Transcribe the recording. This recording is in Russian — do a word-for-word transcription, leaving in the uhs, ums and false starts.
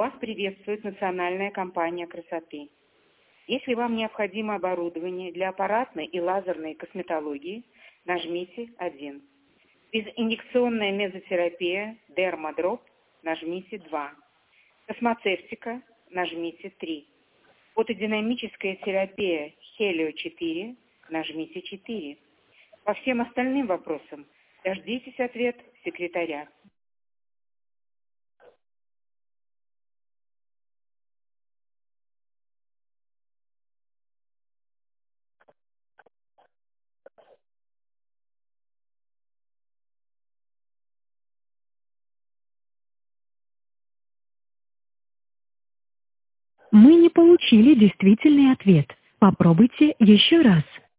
Вас приветствует национальная компания красоты. Если вам необходимо оборудование для аппаратной и лазерной косметологии, нажмите один. Безинъекционная мезотерапия, дермадроп, нажмите два. Космоцевтика, нажмите три. Фотодинамическая терапия Хелио четыре, нажмите четыре. По всем остальным вопросам дождитесь ответ секретаря. Мы не получили действительный ответ. Попробуйте еще раз.